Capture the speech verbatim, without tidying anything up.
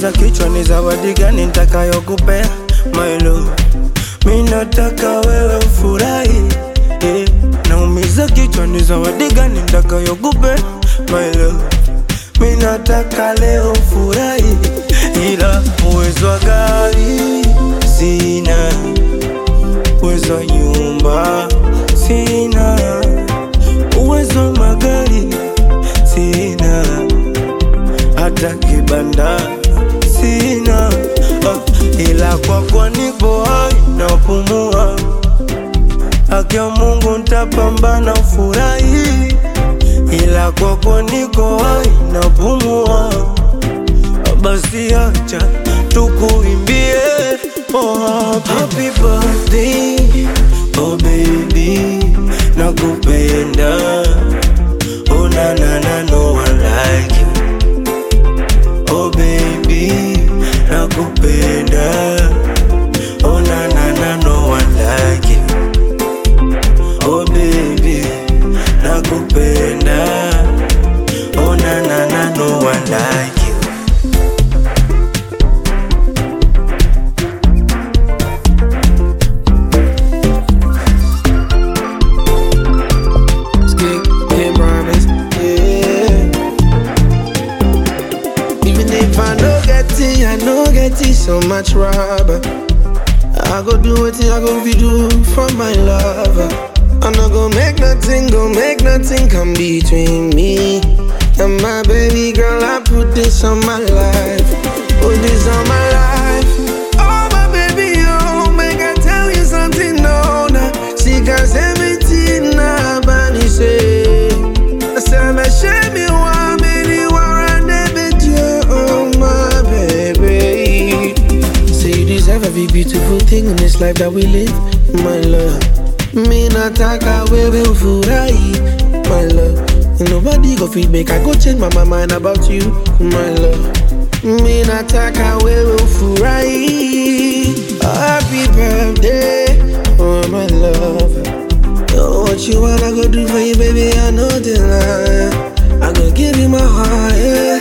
Naumiza kichwa ni zawadi gani nitakayokupea my love. Mimi nataka wewe ufurahi, yeah. Naumiza kichwa ni zawadi gani nitakayokupea my love. Mimi nataka leo ufurahi, ila uwezo wa gari sina, uwezo wa nyumba sina, uwezo wa magari sina, hata kibanda sina, uh, ila kwa kwa nipo hai napumua. Haki ya Mungu nitapambana ufurahi, ila kwa kwa niko hai napumua. Basi acha tukuimbie, oh happy birthday, oh baby, nakupenda, oh na na na no one like you, oh baby, nakupenda, oh na na na no one like you, oh baby, nakupenda, oh na na na no one like you. I know get it so much rubber. I go do what I go be do for my lover. I'm not gonna make nothing, go make nothing come between me and my baby girl. I put this on my life, put this on my life. Oh my baby, oh make I tell you something, no, no. She got everything now, but he say, I said, I shame you want me to warrant it, you, oh my baby. Say you deserve every beautiful thing in this life that we live, my love. Me not talk away will furahi, my love. And nobody go feed make I go change my, my mind about you, my love. Me not talk away will furahi. Happy birthday, oh my love. Oh, what you wanna go do for you, baby? I know the lie. I go give you my heart, yeah.